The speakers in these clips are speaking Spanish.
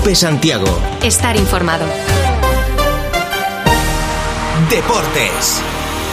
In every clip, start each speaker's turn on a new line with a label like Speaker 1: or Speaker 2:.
Speaker 1: COPE Santiago.
Speaker 2: Estar informado.
Speaker 1: Deportes.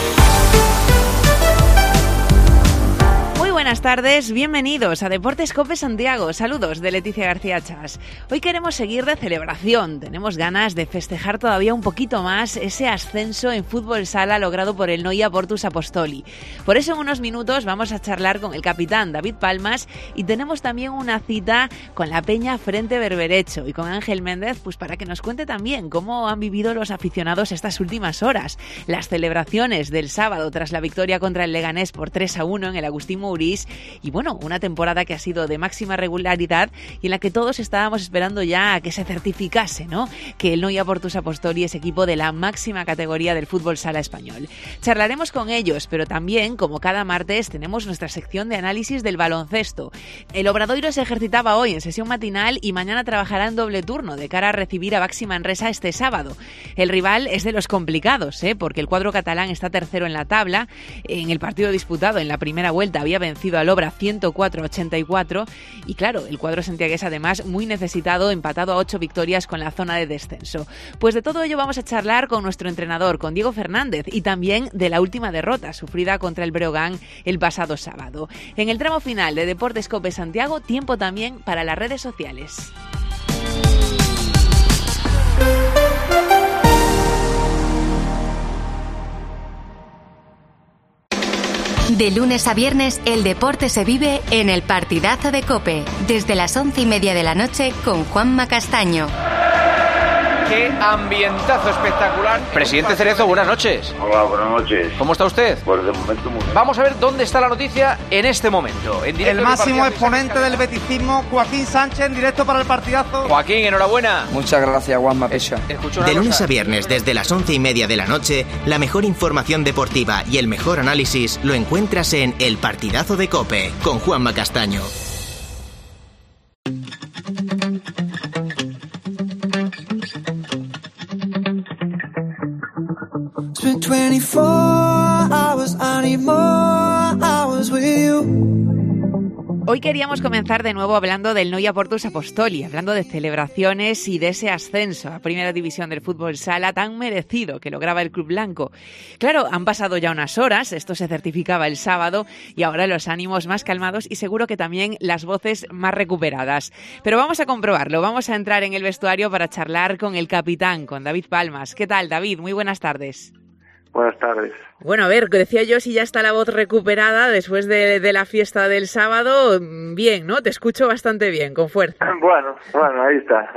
Speaker 3: Buenas tardes, bienvenidos a Deportes COPE Santiago. Saludos de Leticia García Chas. Hoy queremos seguir de celebración. Tenemos ganas de festejar todavía un poquito más ese ascenso en fútbol sala logrado por el Noia Portus Apostoli. Por eso en unos minutos vamos a charlar con el capitán David Palmas y tenemos también una cita con la Peña Frente Berberecho y con Ángel Méndez, pues para que nos cuente también cómo han vivido los aficionados estas últimas horas. Las celebraciones del sábado tras la victoria contra el Leganés por 3-1 en el Agustín Mourís. Y bueno, una temporada que ha sido de máxima regularidad y en la que todos estábamos esperando ya a que se certificase, ¿no?, que el Noia Portus Apostoli es equipo de la máxima categoría del fútbol sala español. Charlaremos con ellos, pero también, como cada martes, tenemos nuestra sección de análisis del baloncesto. El Obradoiro se ejercitaba hoy en sesión matinal y mañana trabajará en doble turno de cara a recibir a Baxi Manresa este sábado. El rival es de los complicados, porque el cuadro catalán está tercero en la tabla. En el partido disputado en la primera vuelta había vencido al Obra 104-84 y claro, el cuadro santiagués además muy necesitado, empatado a 8 victorias con la zona de descenso. Pues de todo ello vamos a charlar con nuestro entrenador, con Diego Fernández, y también de la última derrota sufrida contra el Breogán el pasado sábado. En el tramo final de Deportes COPE Santiago, tiempo también para las redes sociales.
Speaker 2: De lunes a viernes, el deporte se vive en el partidazo de COPE, desde las 11:30 de la noche con Juanma Castaño.
Speaker 4: ¡Qué ambientazo espectacular! Presidente Cerezo, buenas noches.
Speaker 5: Hola, buenas noches.
Speaker 4: ¿Cómo está usted?
Speaker 5: Pues de momento muy bien.
Speaker 4: Vamos a ver dónde está la noticia en este momento. En directo
Speaker 6: el máximo exponente del beticismo, Joaquín Sánchez, en directo para el partidazo.
Speaker 4: Joaquín, enhorabuena.
Speaker 7: Muchas gracias, Juanma Pesha.
Speaker 1: De lunes a viernes, desde las 11:30 de la noche, la mejor información deportiva y el mejor análisis lo encuentras en El Partidazo de COPE, con Juanma Castaño.
Speaker 3: Hoy queríamos comenzar de nuevo hablando del Noia Portus Apostoli, hablando de celebraciones y de ese ascenso a Primera División del fútbol sala tan merecido que lograba el club blanco. Claro, han pasado ya unas horas, esto se certificaba el sábado y ahora los ánimos más calmados y seguro que también las voces más recuperadas. Pero vamos a comprobarlo, vamos a entrar en el vestuario para charlar con el capitán, con David Palmas. ¿Qué tal, David? Muy buenas tardes.
Speaker 5: Buenas tardes.
Speaker 3: Bueno, a ver, decía yo, si ya está la voz recuperada después de la fiesta del sábado, bien, ¿no? Te escucho bastante bien, con fuerza.
Speaker 5: Bueno, ahí está.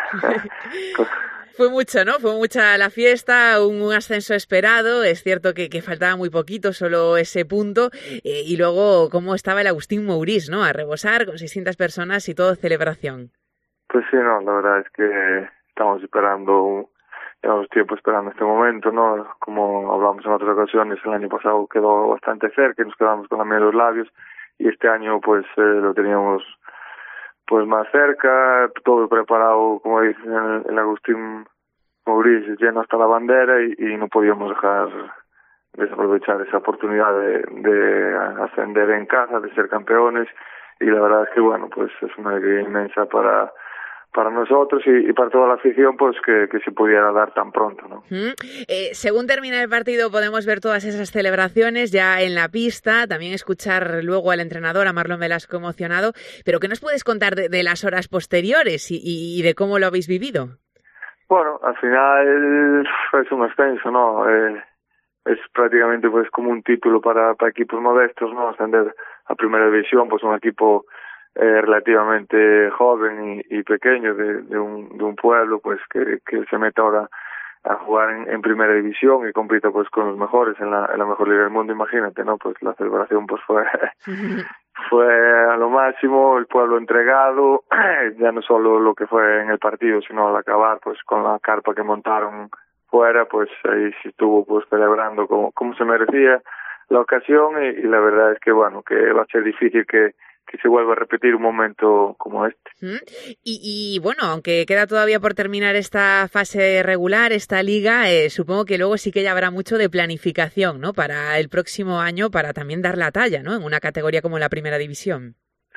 Speaker 3: Fue mucho, ¿no? Fue mucha la fiesta, un ascenso esperado, es cierto que faltaba muy poquito, solo ese punto, y luego cómo estaba el Agustín Mourís, ¿no? A rebosar con 600 personas y todo celebración.
Speaker 5: Pues sí, no, la verdad es que estamos llevamos tiempo esperando este momento, ¿no? Como hablamos en otras ocasiones, el año pasado quedó bastante cerca y nos quedamos con la miel en los labios, y este año pues lo teníamos pues más cerca, todo preparado, como dicen, el Agustín Mourís lleno hasta la bandera y no podíamos dejar desaprovechar esa oportunidad de ascender en casa, de ser campeones, y la verdad es que bueno, pues es una alegría inmensa para nosotros y para toda la afición, pues que se pudiera dar tan pronto, ¿no?
Speaker 3: Según termina el partido podemos ver todas esas celebraciones ya en la pista, también escuchar luego al entrenador, a Marlon Velasco, emocionado, pero ¿qué nos puedes contar de las horas posteriores y de cómo lo habéis vivido?
Speaker 5: Bueno, al final es un ascenso, ¿no? Es prácticamente pues como un título para equipos modestos, ¿no? Ascender a Primera División, pues un equipo relativamente joven y pequeño de un pueblo pues que se mete ahora a jugar en Primera División y compite pues con los mejores en la mejor liga del mundo. Imagínate, ¿no? Pues la celebración pues fue a lo máximo, el pueblo entregado, ya no solo lo que fue en el partido, sino al acabar pues con la carpa que montaron fuera, pues ahí sí estuvo pues celebrando como se merecía la ocasión, y la verdad es que bueno, que va a ser difícil que se vuelva a repetir un momento como este.
Speaker 3: Y bueno, aunque queda todavía por terminar esta fase regular, esta liga, supongo que luego sí que ya habrá mucho de planificación, ¿no? Para el próximo año, para también dar la talla, ¿no? En una categoría como la Primera División.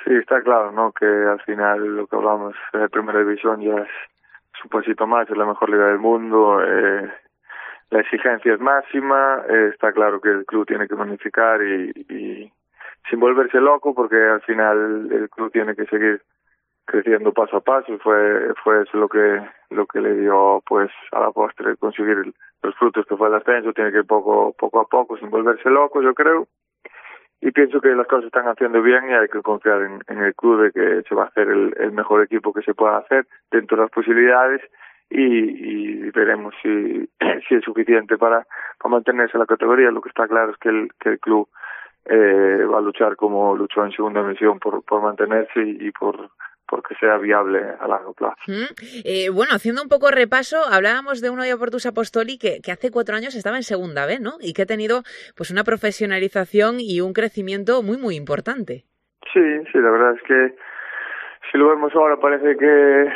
Speaker 5: Sí, está claro, ¿no? Que al final lo que hablamos de Primera División ya es un pasito más, es la mejor liga del mundo, la exigencia es máxima, está claro que el club tiene que bonificar y sin volverse loco, porque al final el club tiene que seguir creciendo paso a paso, y fue eso lo que le dio pues a la postre conseguir los frutos que fue el ascenso. Tiene que ir poco a poco, sin volverse loco, yo creo, y pienso que las cosas están haciendo bien y hay que confiar en el club de que se va a hacer el mejor equipo que se pueda hacer dentro de las posibilidades, y veremos si es suficiente para mantenerse en la categoría. Lo que está claro es que el club va a luchar como luchó en segunda división por mantenerse y porque sea viable a largo plazo.
Speaker 3: Bueno, haciendo un poco repaso, hablábamos de un Oia Portus Apostoli que hace 4 años estaba en segunda B, ¿no? Y que ha tenido pues una profesionalización y un crecimiento muy, muy importante.
Speaker 5: Sí, la verdad es que si lo vemos ahora parece que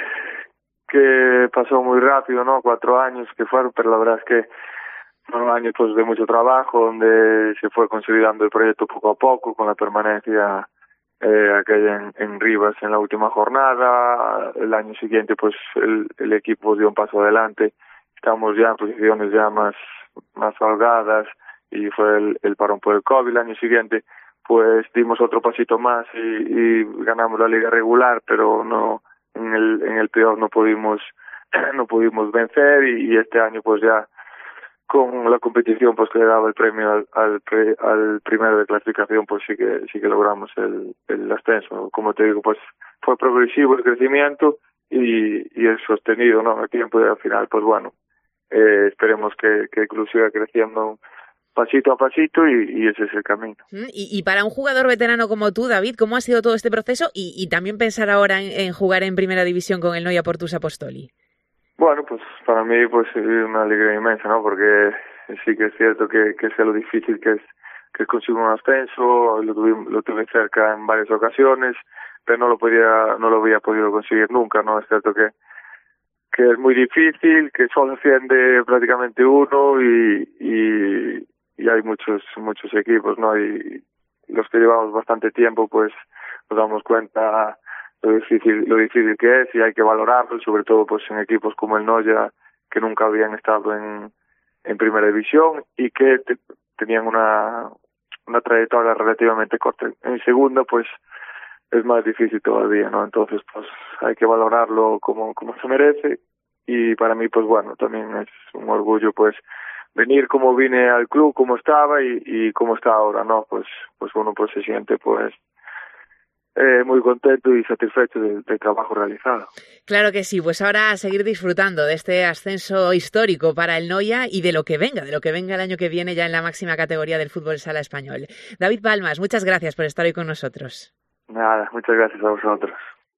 Speaker 5: pasó muy rápido, ¿no? 4 años que fueron, pero la verdad es que fueron años pues de mucho trabajo, donde se fue consolidando el proyecto poco a poco, con la permanencia aquella en Rivas en la última jornada. El año siguiente pues el equipo dio un paso adelante, estamos ya en posiciones ya más holgadas, y fue el parón por el COVID. El año siguiente pues dimos otro pasito más y ganamos la liga regular, pero no en el playoff no pudimos vencer, y este año pues ya con la competición pues que le daba el premio al primero de clasificación, pues sí que logramos el ascenso. Como te digo, pues fue progresivo el crecimiento y es sostenido, ¿no? El tiempo, y al final pues bueno, esperemos que el club siga creciendo pasito a pasito, y ese es el camino.
Speaker 3: Y para un jugador veterano como tú, David, ¿cómo ha sido todo este proceso y también pensar ahora en jugar en Primera División con el Oia Portus Apostoli?
Speaker 5: Bueno, pues para mí pues es una alegría inmensa, ¿no? Porque sí que es cierto que sé lo difícil que es conseguir un ascenso. Lo tuve cerca en varias ocasiones, pero no lo había podido conseguir nunca, ¿no? Es cierto que es muy difícil, que solo asciende prácticamente uno, y hay muchos equipos, ¿no? Y los que llevamos bastante tiempo pues nos damos cuenta lo difícil que es, y hay que valorarlo, sobre todo pues en equipos como el Noya, que nunca habían estado en Primera División y que tenían una trayectoria relativamente corta. En segunda pues es más difícil todavía, ¿no? Entonces pues hay que valorarlo como se merece, y para mí pues bueno, también es un orgullo pues venir como vine al club, como estaba y como está ahora, ¿no? Pues uno pues se siente pues muy contento y satisfecho del trabajo realizado.
Speaker 3: Claro que sí, pues ahora a seguir disfrutando de este ascenso histórico para el Noia y de lo que venga el año que viene ya en la máxima categoría del fútbol sala español. David Palmas, muchas gracias por estar hoy con nosotros.
Speaker 5: Nada, muchas gracias a vosotros.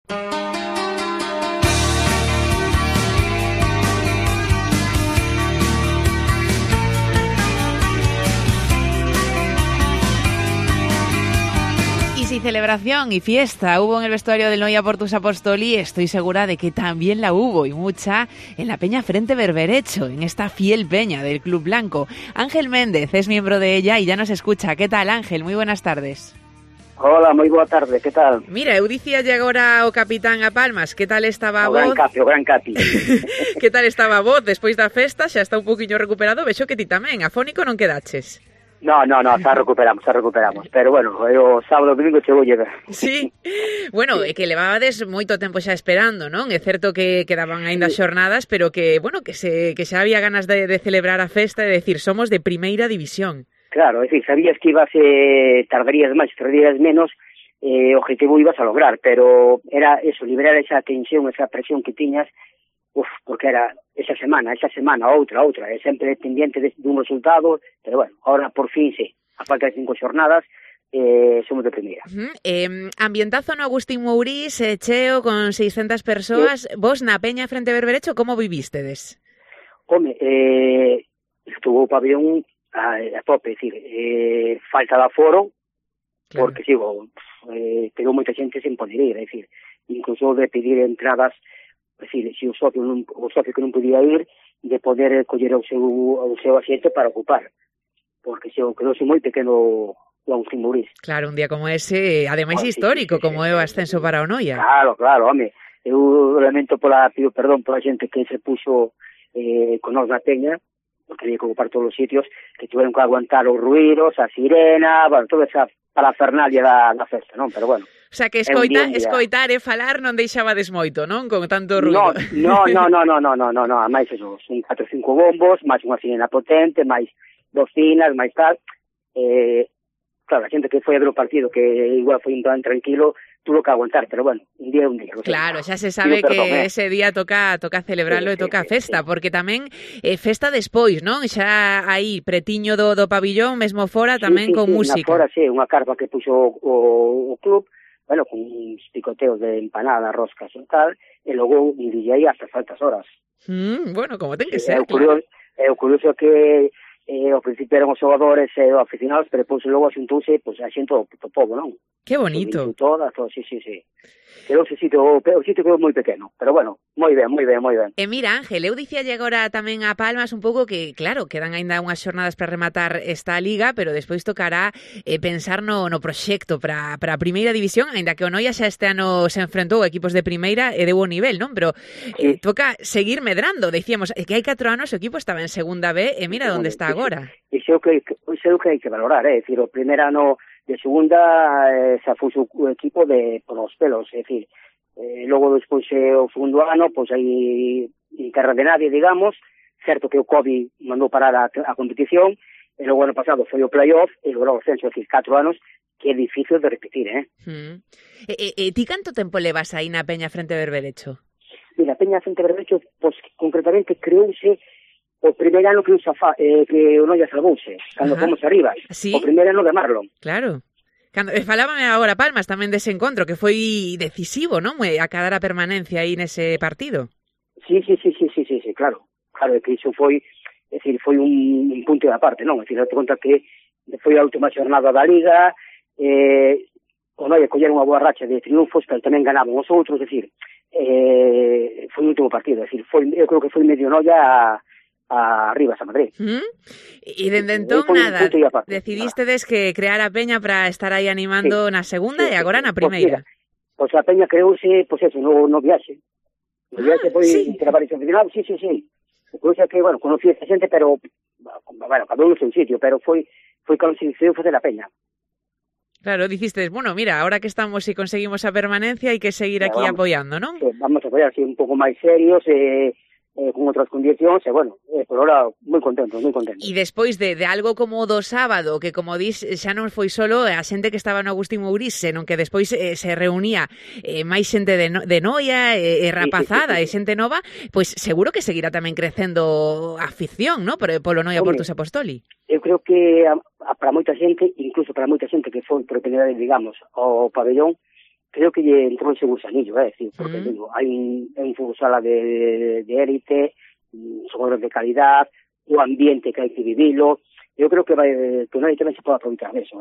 Speaker 3: Si celebración y fiesta hubo en el vestuario del Oia Portus Apostoli, estoy segura de que también la hubo, y mucha, en la Peña Frente Berberecho, en esta fiel peña del Club Blanco. Ángel Méndez es miembro de ella y ya nos escucha. ¿Qué tal, Ángel? Muy buenas tardes.
Speaker 7: Hola, moi boa tarde, que tal?
Speaker 3: Mira, eu dicíalle agora o capitán a Palmas, que tal estaba a voz?
Speaker 7: O gran capi.
Speaker 3: Que tal estaba a voz despois da festa? Xa está un poquinho recuperado, vexo que ti tamén, afónico non quedaches.
Speaker 7: No, xa recuperamos, pero bueno, o sábado e domingo chegou llegar.
Speaker 3: Sí, bueno, é que levabades moito tempo xa esperando, non? É certo que quedaban aínda xornadas, pero que, bueno, que xa había ganas de celebrar a festa e decir, somos de Primeira División.
Speaker 7: Claro, é dicir, sabías que tardarías máis, tardarías menos, o objetivo ibas a lograr, pero era eso, liberar esa tensión, esa presión que tiñas, porque era esa semana, outra, sempre pendiente dun resultado, pero bueno, ahora por fin sí, a falta de 5 xornadas, somos de primeira.
Speaker 3: Ambientazo no Agustín Mourís, cheo, con 600 persoas, vos na Peña Frente Berberecho, como vivístedes?
Speaker 7: Home, estuvo o pabellón a tope, é dicir, falta de aforo, claro. Porque pegou moita xente sen poder ir, é dicir, incluso de pedir entradas. É dicir, se o socio que non podía ir, de poder coller o seu asiento para ocupar, porque se quedou moi pequeno o Agustín Mourís.
Speaker 3: Claro, un día como ese, ademais histórico, como é o ascenso para o Noia.
Speaker 7: Claro, home. Eu lamento pido perdón pola xente que se puxo con nós na peña, porque había que ocupar todos os sitios, que tiveron que aguantar os ruidos, a sirena, bueno, toda esa parafernalia da festa, non? Pero bueno.
Speaker 3: O sea, que escoitar e falar non deixabades moito, non? Con tanto ruido.
Speaker 7: No, máis eso, son 4 ou 5 bombos, máis unha sirena potente, máis bocinas, máis tal. Claro, a xente que foi a ver o partido, que igual foi un tan tranquilo, tuvo que aguantar, pero bueno, un día.
Speaker 3: Claro, xa se sabe que ese día toca celebrarlo e toca festa, porque tamén festa despois, non? Xa aí, pretiño do pabillón, mesmo fora, tamén con música.
Speaker 7: Fora, sí, unha carpa que puxo o club, bueno, con uns picoteos de empanada, roscas e tal, e logo un DJ hasta altas horas.
Speaker 3: Bueno, como ten que ser,
Speaker 7: claro. O curioso que ao principio eran os xogadores e os aficionados, pero depois logo xuntouse a xente do povo, non?
Speaker 3: Que bonito.
Speaker 7: Todo, sí. Pero o sitio quedou moi pequeno, pero bueno, moi ben.
Speaker 3: E mira, Ángel, eu dicíalle agora tamén a Palmas un pouco que, claro, quedan aínda unhas xornadas para rematar esta liga, pero despois tocará pensar no proxecto para a primeira división, aínda que o Noia xa este ano se enfrentou a equipos de primeira e deu o nivel, non? Pero toca seguir medrando, dicíamos, que hai 4 anos o equipo estaba en segunda B e mira onde está agora.
Speaker 7: Iso é o que hai que valorar, é dicir, o primeiro ano de segunda xa foi o equipo polos pelos, é dicir, logo despois o segundo ano, pois aí en terra de nadie, digamos, certo que o COVID mandou parar a competición, e logo ano pasado foi o playoff, e logo o ascenso, é dicir, 4 anos, que é difícil de repetir,
Speaker 3: E ti canto tempo levas aí na Peña Frente Berberecho?
Speaker 7: Mira, a Peña Frente Berberecho, pois concretamente creouse o primeiro ano que o Noia salvouse, cando fomos arriba.
Speaker 3: ¿Sí?
Speaker 7: O primeiro ano de Marlon.
Speaker 3: Claro. Falábame agora, Palmas, tamén dese encontro, que foi decisivo, non? Acadar a permanencia aí nese partido.
Speaker 7: Sí, claro. Claro, que iso foi, é dicir, foi un punto de aparte, non? É dicir, date conta que foi a última xornada da Liga, o Noia colleron unha boa racha de triunfos, pero tamén ganaban os outros, é dicir, foi o último partido, é dicir, eu creo que foi medio Noia a Rivas, a Madrid.
Speaker 3: E dende entón, nada, decidistedes que crear a Peña para estar aí animando na segunda e agora na primeira.
Speaker 7: Pois a Peña creouse, pois eso, no viaxe. No viaxe foi traballo aficionado, sí. O que é que, bueno, conocí a esta xente, pero, bueno, cada un no seu sitio, pero foi cando se decidiu facer a Peña.
Speaker 3: Claro, diciste, bueno, mira, ahora que estamos e conseguimos a permanencia, hai que seguir aquí apoiando, non?
Speaker 7: Vamos a apoiar, un pouco máis serios, con outras condicións, e bueno, por ahora moi contento.
Speaker 3: E despois de algo como o do sábado, que como dis, xa non foi solo a xente que estaba no Agustín Mourís, senón que despois se reunía máis xente de Noia, rapazada, e xente nova, pois seguro que seguirá tamén crecendo a afición, ¿no? Polo Noia Portus Apostoli.
Speaker 7: Eu creo que para moita xente, incluso para moita xente que foi por primera vez, digamos, ao pabellón, creo que lle entrou ese gusanillo, decir, porque digo, hai un fútbol sala de élite, xogadores de calidad, o ambiente que hai que vivilo. Eu creo que Noia tamén se pode aproveitar deso,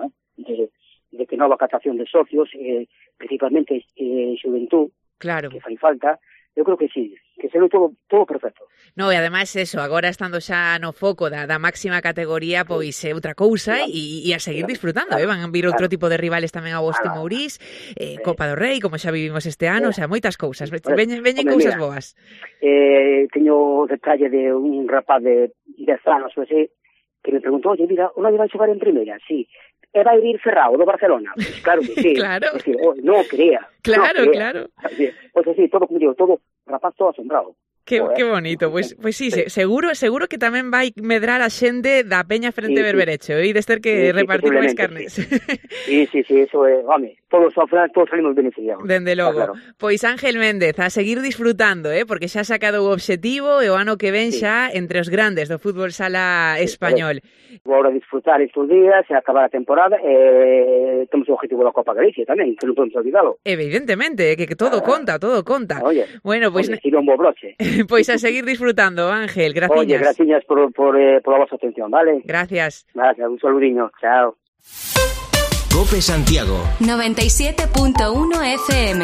Speaker 7: de que nova captación de socios, principalmente xuventud,
Speaker 3: claro,
Speaker 7: que fai falta. Eu creo que sí, que será todo perfecto.
Speaker 3: No, e ademais eso, agora estando xa no foco da máxima categoría, pois é outra cousa e a seguir disfrutando, van a vir outro tipo de rivales tamén a Agustín Mourís, Copa do Rei, como xa vivimos este ano, o sea, moitas cousas, veñen cousas boas.
Speaker 7: Teño o detalle de un rapaz de 10 anos, que me preguntou, oye, mira, o Noia vai xogar en primeira? Sí. E vai vir Ferrao do Barcelona? Pues claro que sí.
Speaker 3: Claro.
Speaker 7: Es decir, no crea.
Speaker 3: Claro.
Speaker 7: Pues sí, todo, como digo, todo, rapaz todo asombrado.
Speaker 3: Que bonito, pois sí, seguro que tamén vai medrar a xente da Peña Frente Berberecho, e de ter que repartir máis carnes.
Speaker 7: Sí, eso é, home, todos salimos beneficiados.
Speaker 3: Dende logo. Claro. Pois Ángel Méndez, a seguir disfrutando, porque xa sacado o obxectivo e o ano que ven xa entre os grandes do fútbol sala español.
Speaker 7: Vou agora disfrutar estes días e acabar a temporada, temos o objetivo da Copa Galicia tamén, que non podemos olvidalo.
Speaker 3: Evidentemente, que todo conta.
Speaker 7: Oye,
Speaker 3: bueno, pois
Speaker 7: tira un bo broche.
Speaker 3: Pois a seguir disfrutando, Ángel, graciñas.
Speaker 7: Oye, graciñas por a vosa atención, vale?
Speaker 3: Gracias,
Speaker 7: un saludiño, chao.
Speaker 1: COPE Santiago
Speaker 2: 97.1 FM.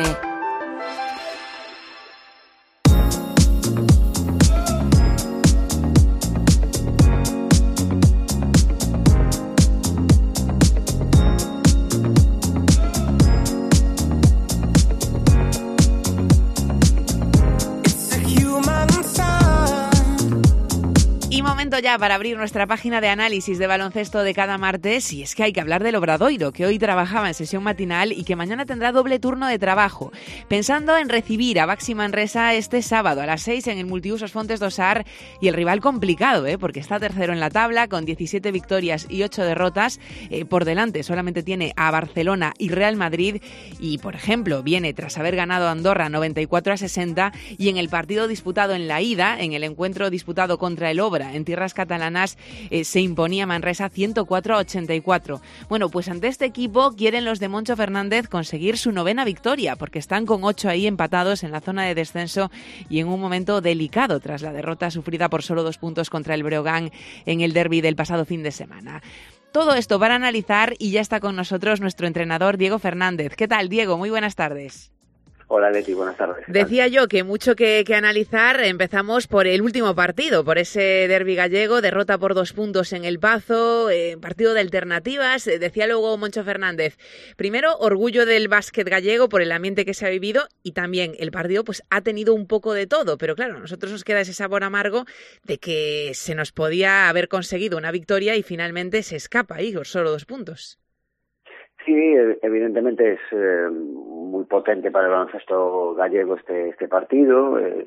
Speaker 3: momento ya para abrir nuestra página de análisis de baloncesto de cada martes, y es que hay que hablar del Obradoiro, que hoy trabajaba en sesión matinal y que mañana tendrá doble turno de trabajo, pensando en recibir a Baxi Manresa este sábado a las 6 en el Multiusos Fontes Dosar, y el rival complicado, porque está tercero en la tabla con 17 victorias y 8 derrotas, por delante solamente tiene a Barcelona y Real Madrid, y por ejemplo viene tras haber ganado a Andorra 94-60, y en el partido disputado en la ida, en el encuentro disputado contra el Obra en tierras catalanas, se imponía Manresa 104-84. Bueno, pues ante este equipo quieren los de Moncho Fernández conseguir su 9ª victoria, porque están con 8 ahí empatados en la zona de descenso y en un momento delicado tras la derrota sufrida por solo 2 puntos contra el Breogán en el derbi del pasado fin de semana. Todo esto para analizar, y ya está con nosotros nuestro entrenador Diego Fernández. ¿Qué tal, Diego? Muy buenas tardes.
Speaker 8: Hola, Leti, buenas tardes.
Speaker 3: Decía yo que mucho que analizar. Empezamos por el último partido, por ese derbi gallego, derrota por 2 puntos en El Pazo, partido de alternativas. Decía luego Moncho Fernández, primero, orgullo del básquet gallego por el ambiente que se ha vivido, y también el partido pues ha tenido un poco de todo, pero claro, a nosotros nos queda ese sabor amargo de que se nos podía haber conseguido una victoria y finalmente se escapa ahí por solo 2 puntos.
Speaker 8: Sí, evidentemente es muy potente para el baloncesto gallego este partido. Es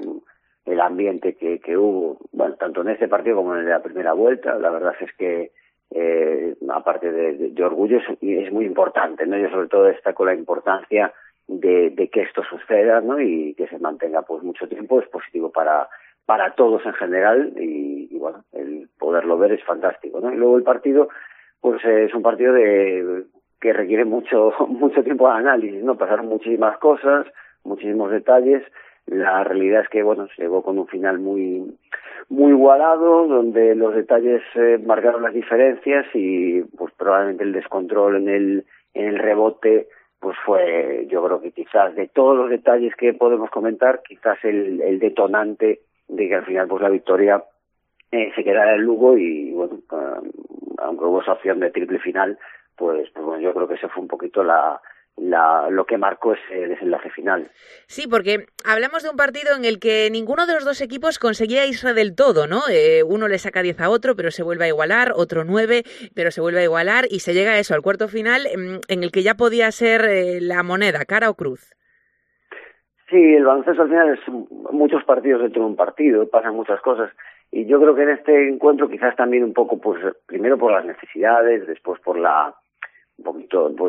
Speaker 8: el ambiente que hubo, bueno, tanto en este partido como en la primera vuelta. La verdad es que aparte de orgullo es muy importante, ¿no? Yo sobre todo destaco la importancia de que esto suceda, ¿no? Y que se mantenga pues mucho tiempo. Es positivo para todos en general, y bueno, el poderlo ver es fantástico, ¿no? Y luego el partido pues es un partido que requiere mucho tiempo de análisis, ¿no? Pasaron muchísimas cosas, muchísimos detalles. La realidad es que, bueno, se llegó con un final muy igualado, donde los detalles marcaron las diferencias, y pues probablemente el descontrol en el rebote pues fue, yo creo que quizás de todos los detalles que podemos comentar, quizás el detonante de que al final pues la victoria se quedara en Lugo, y bueno, aunque hubo esa opción de triple final, pues bueno, yo creo que eso fue un poquito lo que marcó ese desenlace final.
Speaker 3: Sí, porque hablamos de un partido en el que ninguno de los dos equipos conseguía irse del todo, ¿no? Uno le saca 10 a otro, pero se vuelve a igualar, otro 9, pero se vuelve a igualar, y se llega a eso, al cuarto final, en el que ya podía ser la moneda, cara o cruz.
Speaker 8: Sí, el baloncesto al final es muchos partidos dentro de un partido, pasan muchas cosas, y yo creo que en este encuentro quizás también un poco, pues primero por las necesidades, después por un poquito, pues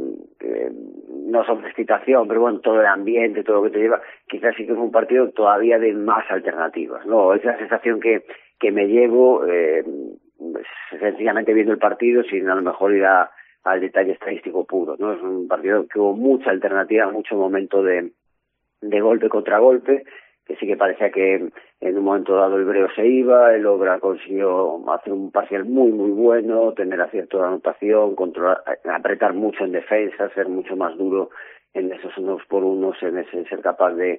Speaker 8: no sobreexcitación, pero bueno, todo el ambiente, todo lo que te lleva, quizás sí que es un partido todavía de más alternativas, ¿no? Esa sensación que me llevo sencillamente viendo el partido, sin a lo mejor ir al detalle estadístico puro, ¿no? Es un partido que hubo mucha alternativa, mucho momento de golpe contra golpe, que sí que parecía que en un momento dado el Breo se iba, el Obra consiguió hacer un parcial muy bueno, tener acierto de anotación, controlar, apretar mucho en defensa, ser mucho más duro en esos 1-por-1, en ese ser capaz de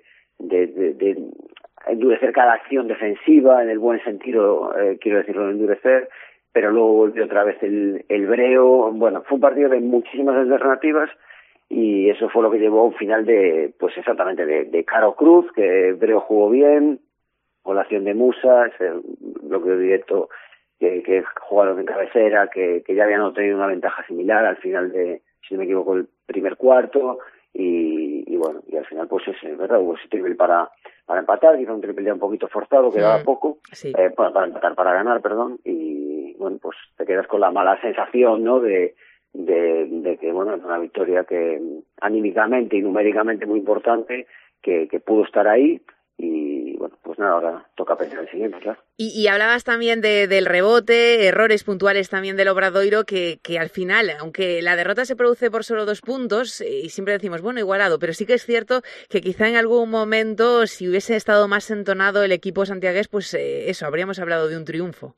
Speaker 8: endurecer cada acción defensiva, en el buen sentido, quiero decirlo, de endurecer, pero luego volvió otra vez el Breo. Bueno, fue un partido de muchísimas alternativas, y eso fue lo que llevó a un final pues exactamente de Caro Cruz, que Breo jugó bien, con la acción de Musa, ese bloqueo directo que jugaron en cabecera, que ya habían obtenido una ventaja similar al final si no me equivoco, el primer cuarto, y bueno, y al final pues es verdad, hubo ese triple para empatar, hizo un triple ya un poquito forzado, quedaba poco,
Speaker 3: sí.
Speaker 8: Para empatar, para ganar, perdón, y bueno, pues te quedas con la mala sensación, ¿no? de que, bueno, es una victoria que anímicamente y numéricamente muy importante, que pudo estar ahí, y bueno, pues nada, ahora toca pensar en el siguiente, claro.
Speaker 3: Y hablabas también del rebote, errores puntuales también del Obradoiro, que al final, aunque la derrota se produce por solo 2 puntos, y siempre decimos, bueno, igualado, pero sí que es cierto que quizá en algún momento, si hubiese estado más entonado el equipo santiagués, pues eso, habríamos hablado de un triunfo.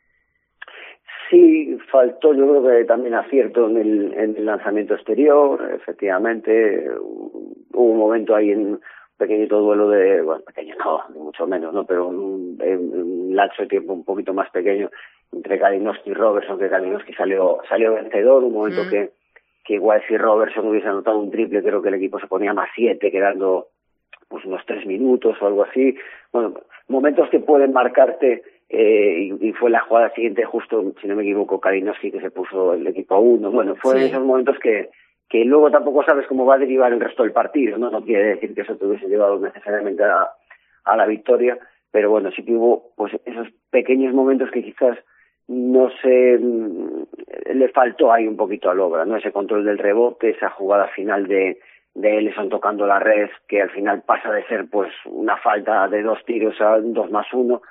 Speaker 8: Sí, faltó, yo creo que también acierto en el lanzamiento exterior, efectivamente. Hubo un momento ahí en un pequeñito duelo pequeño no, ni mucho menos, ¿no? Pero un lapso de tiempo un poquito más pequeño entre Kalinowski y Robertson, que Kalinowski salió vencedor, un momento que igual si Robertson hubiese anotado un triple, creo que el equipo se ponía más 7, quedando pues unos 3 minutos o algo así. Bueno, momentos que pueden marcarte y fue la jugada siguiente justo, si no me equivoco, Kalinowski, que se puso el equipo a 1. Bueno, fue esos momentos que luego tampoco sabes cómo va a derivar el resto del partido, no quiere decir que eso te hubiese llevado necesariamente a la victoria, pero bueno, sí que hubo pues esos pequeños momentos que quizás no sé, le faltó ahí un poquito al Obra, ¿no? Ese control del rebote, esa jugada final de Ellison tocando la red, que al final pasa de ser pues una falta de 2 tiros a 2+1.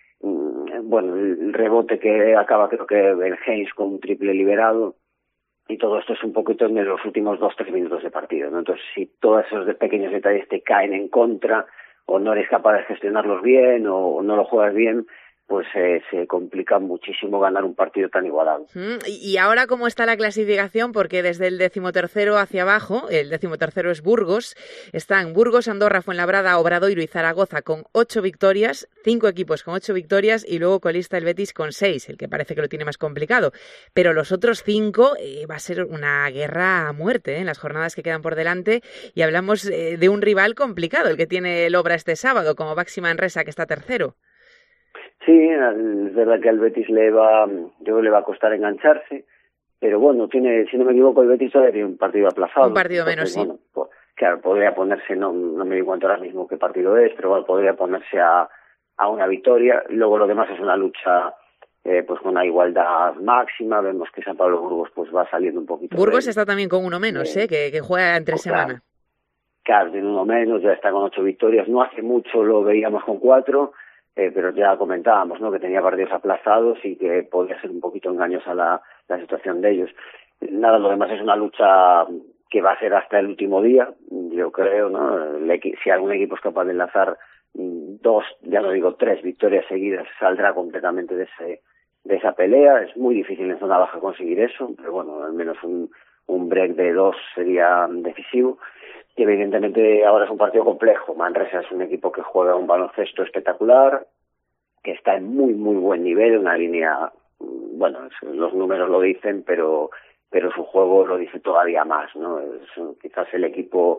Speaker 8: Bueno, el rebote que acaba, creo que el Haynes con un triple liberado, y todo esto es un poquito en los últimos 2-3 minutos de partido, ¿no? Entonces, si todos esos pequeños detalles te caen en contra, o no eres capaz de gestionarlos bien, o no lo juegas bien, pues se complica muchísimo ganar un partido tan igualado.
Speaker 3: Y ahora, ¿cómo está la clasificación? Porque desde el 13º hacia abajo, el 13º es Burgos, están Burgos, Andorra, Fuenlabrada, Obradoiro y Zaragoza con 8 victorias, 5 equipos con 8 victorias, y luego colista el Betis con 6, el que parece que lo tiene más complicado. Pero los otros 5 va a ser una guerra a muerte en las jornadas que quedan por delante, y hablamos de un rival complicado, el que tiene el Obra este sábado, como Baxi Manresa, que está tercero.
Speaker 8: Sí, es verdad que al Betis le va a costar engancharse, pero bueno, si no me equivoco, el Betis todavía tiene un partido aplazado.
Speaker 3: Un partido menos, sí.
Speaker 8: Bueno, pues, claro, podría ponerse, no me di cuenta ahora mismo qué partido es, pero bueno, podría ponerse a una victoria. Luego lo demás es una lucha pues con una igualdad máxima. Vemos que San Pablo Burgos pues va saliendo un poquito.
Speaker 3: Burgos está también con uno menos, que juega entre semana.
Speaker 8: Claro, tiene uno menos, ya está con 8 victorias. No hace mucho lo veíamos con 4. Pero ya comentábamos, ¿no?, que tenía partidos aplazados y que podía ser un poquito engañosa la situación de ellos. Nada, lo demás es una lucha que va a ser hasta el último día, yo creo, ¿no? Si algún equipo es capaz de enlazar 2, ya no digo 3 victorias seguidas, saldrá completamente de esa pelea. Es muy difícil en zona baja conseguir eso, pero bueno, al menos un break de 2 sería decisivo. Y evidentemente ahora es un partido complejo. Manresa es un equipo que juega un baloncesto espectacular, que está en muy muy buen nivel, una línea, bueno, los números lo dicen, pero su juego lo dice todavía más, ¿no? Es quizás el equipo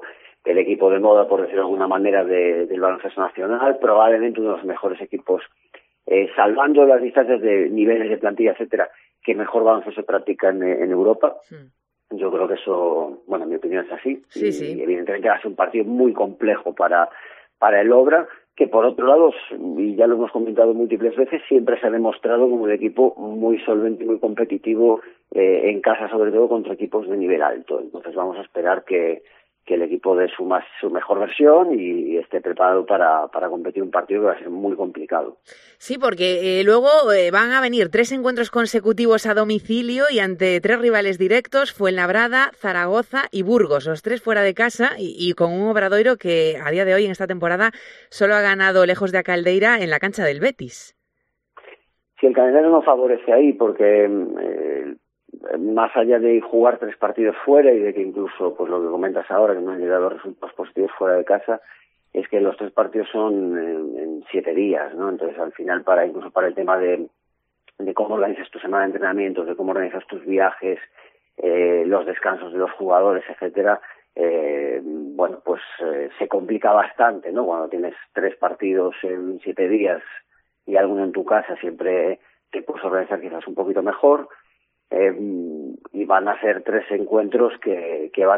Speaker 8: de moda, por decirlo de alguna manera, del baloncesto nacional, probablemente uno de los mejores equipos, salvando las distancias de niveles de plantilla, etcétera, que mejor baloncesto se practica en Europa. Sí. Yo creo que eso, bueno, en mi opinión es así.
Speaker 3: Sí,
Speaker 8: y evidentemente va a ser un partido muy complejo para el Obra, que por otro lado, y ya lo hemos comentado múltiples veces, siempre se ha demostrado como un equipo muy solvente y muy competitivo en casa, sobre todo contra equipos de nivel alto. Entonces vamos a esperar que el equipo dé su mejor versión y esté preparado para competir un partido que va a ser muy complicado.
Speaker 3: Sí, porque luego van a venir 3 encuentros consecutivos a domicilio y ante 3 rivales directos: Fuenlabrada, Zaragoza y Burgos, los 3 fuera de casa, y con un Obradoiro que a día de hoy en esta temporada solo ha ganado lejos de Acaldeira en la cancha del Betis.
Speaker 8: Sí, el calendario no favorece ahí porque más allá de jugar 3 partidos fuera y de que incluso, pues lo que comentas ahora, que no han llegado resultados positivos fuera de casa, es que los 3 partidos son en 7 días, ¿no? Entonces, al final, incluso para el tema de cómo organizas tu semana de entrenamientos, de cómo organizas tus viajes, los descansos de los jugadores, etcétera, bueno, pues se complica bastante, ¿no? Cuando tienes 3 partidos en 7 días y alguno en tu casa, siempre te puedes organizar quizás un poquito mejor. Y van a ser 3 encuentros que van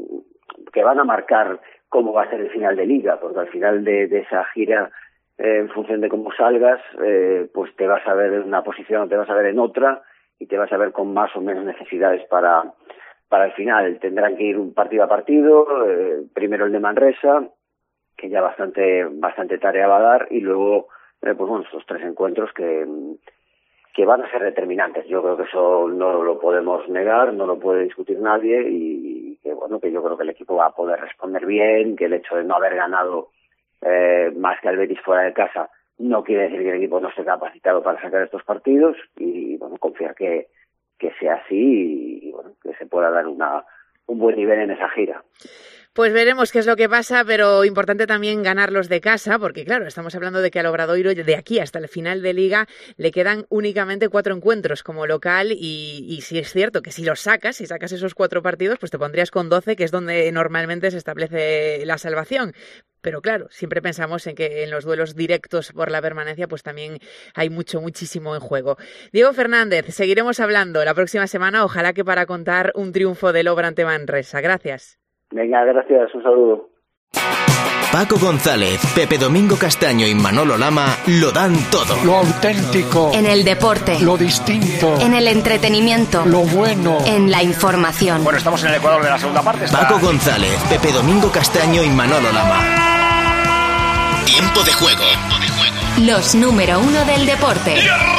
Speaker 8: a marcar cómo va a ser el final de liga, porque al final de esa gira, en función de cómo salgas, pues te vas a ver en una posición o te vas a ver en otra, y te vas a ver con más o menos necesidades para el final. Tendrán que ir un partido a partido, primero el de Manresa, que ya bastante tarea va a dar, y luego pues bueno, estos 3 encuentros que van a ser determinantes. Yo creo que eso no lo podemos negar, no lo puede discutir nadie, y que bueno, que yo creo que el equipo va a poder responder bien, que el hecho de no haber ganado más que al Betis fuera de casa no quiere decir que el equipo no esté capacitado para sacar estos partidos, y bueno, confiar que sea así y bueno, que se pueda dar un buen nivel en esa gira.
Speaker 3: Pues veremos qué es lo que pasa, pero importante también ganarlos de casa, porque claro, estamos hablando de que al Obradoiro de aquí hasta el final de Liga le quedan únicamente 4 encuentros como local y sí es cierto que si sacas esos 4 partidos, pues te pondrías con 12, que es donde normalmente se establece la salvación. Pero claro, siempre pensamos en que en los duelos directos por la permanencia pues también hay muchísimo en juego. Diego Fernández, seguiremos hablando la próxima semana, ojalá que para contar un triunfo del Obra ante Manresa. Gracias.
Speaker 8: Venga, gracias, un saludo.
Speaker 1: Paco González, Pepe Domingo Castaño y Manolo Lama lo dan todo.
Speaker 9: Lo auténtico.
Speaker 2: En el deporte.
Speaker 9: Lo distinto.
Speaker 2: En el entretenimiento.
Speaker 9: Lo bueno.
Speaker 2: En la información.
Speaker 4: Bueno, estamos en el Ecuador de la segunda parte.
Speaker 1: Paco González, Pepe Domingo Castaño y Manolo Lama. Tiempo de juego.
Speaker 2: Los número 1 del deporte.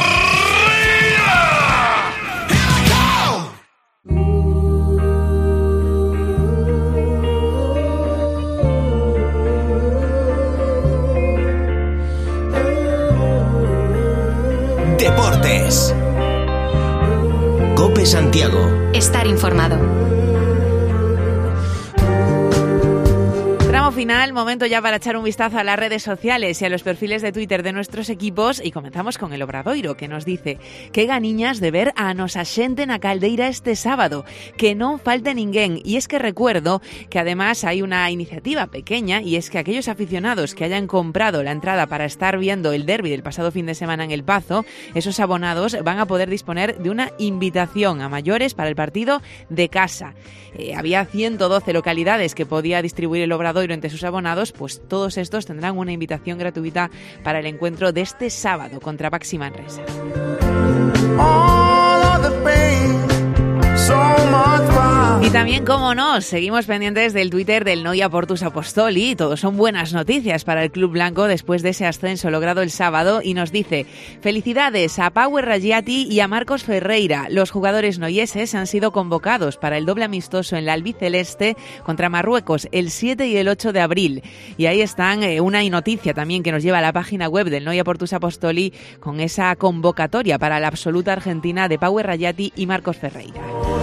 Speaker 1: Deportes. COPE Santiago.
Speaker 2: Estar informado.
Speaker 3: Tramo final, momento ya para echar un vistazo a las redes sociales y a los perfiles de Twitter de nuestros equipos y comenzamos con el Obradoiro, que nos dice: que ganiñas de ver a nosa xente na Caldeira este sábado, que non falte ninguén. Y es que recuerdo que además hay una iniciativa pequeña, y es que aquellos aficionados que hayan comprado la entrada para estar viendo el derbi del pasado fin de semana en El Pazo, esos abonados van a poder disponer de una invitación a mayores para el partido de casa. Había 112 localidades que podía distribuir el Obradoiro entre sus abonados, pues todos estos tendrán una invitación gratuita para el encuentro de este sábado contra Baxi Manresa. Y también, como no, seguimos pendientes del Twitter del Noia Portus Apostoli. Todos son buenas noticias para el Club Blanco después de ese ascenso logrado el sábado, y nos dice: felicidades a Power Raggiati y a Marcos Ferreira. Los jugadores noieses han sido convocados para el doble amistoso en la albiceleste contra Marruecos el 7 y el 8 de abril. Y ahí están una noticia también que nos lleva a la página web del Noia Portus Apostoli con esa convocatoria para la absoluta argentina de Power Raggiati y Marcos Ferreira.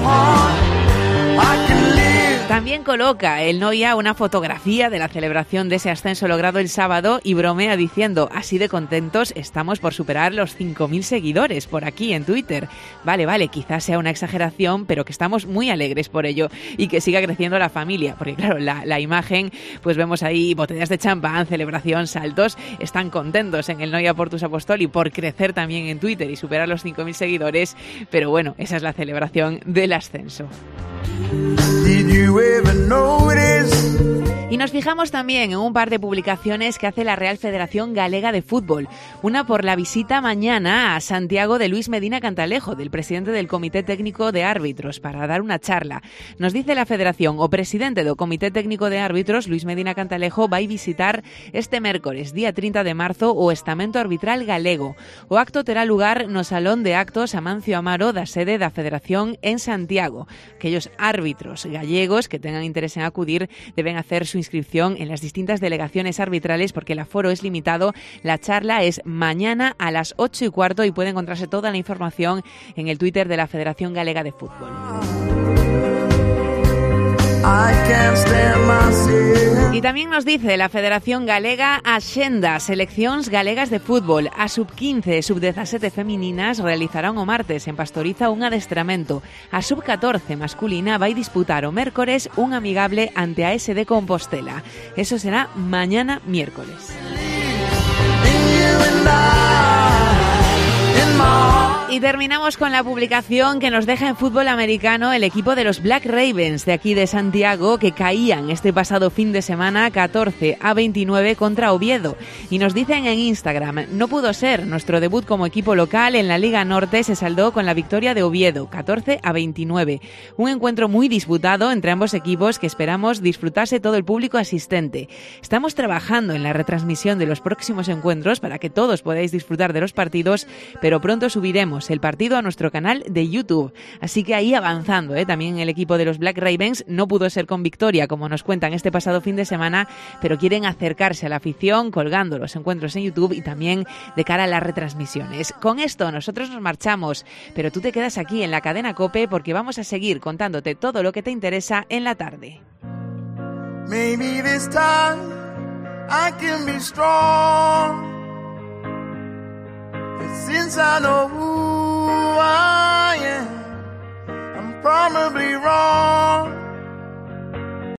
Speaker 3: También coloca el Noia una fotografía de la celebración de ese ascenso logrado el sábado y bromea diciendo: así de contentos estamos por superar los 5.000 seguidores por aquí en Twitter. Vale, quizás sea una exageración, pero que estamos muy alegres por ello y que siga creciendo la familia, porque claro, la imagen, pues vemos ahí botellas de champán, celebración, saltos. Están contentos en el Noia Portus Apostoli por crecer también en Twitter y superar los 5.000 seguidores, pero bueno, esa es la celebración del ascenso. Y nos fijamos también en un par de publicaciones que hace la Real Federación Galega de Fútbol. Una por la visita mañana a Santiago de Luis Medina Cantalejo, del presidente del Comité Técnico de Árbitros, para dar una charla. Nos dice la Federación: o presidente do Comité Técnico de Árbitros, Luis Medina Cantalejo, vai visitar este mércores, día 30 de marzo, o estamento arbitral galego. O acto terá lugar no Salón de Actos Amancio Amaro da sede da Federación en Santiago. Aquellos árbitros gallegos que tengan interés en acudir deben hacer su inscripción en las distintas delegaciones arbitrales porque el aforo es limitado. La charla es mañana a las 8:15 y puede encontrarse toda la información en el Twitter de la Federación Galega de Fútbol. Y también nos dice la Federación Galega: Axenda, seleccións galegas de fútbol. A sub-15 e sub-17 femininas realizarán o martes en Pastoriza un adestramento. A sub-14 masculina vai disputar o mércores un amigable ante a SD Compostela. Eso será mañana miércoles. Y terminamos con la publicación que nos deja en fútbol americano el equipo de los Black Ravens de aquí de Santiago, que caían este pasado fin de semana 14-29 contra Oviedo. Y nos dicen en Instagram: no pudo ser, nuestro debut como equipo local en la Liga Norte se saldó con la victoria de Oviedo, 14-29. Un encuentro muy disputado entre ambos equipos que esperamos disfrutase todo el público asistente. Estamos trabajando en la retransmisión de los próximos encuentros para que todos podáis disfrutar de los partidos, pero pronto subiremos el partido a nuestro canal de YouTube. Así que ahí avanzando, también el equipo de los Black Ravens no pudo ser con victoria, como nos cuentan este pasado fin de semana, pero quieren acercarse a la afición colgando los encuentros en YouTube y también de cara a las retransmisiones. Con esto nosotros nos marchamos, pero tú te quedas aquí en la cadena COPE porque vamos a seguir contándote todo lo que te interesa en la tarde.
Speaker 10: Maybe this time I can be strong. And since I know who I am, I'm probably wrong.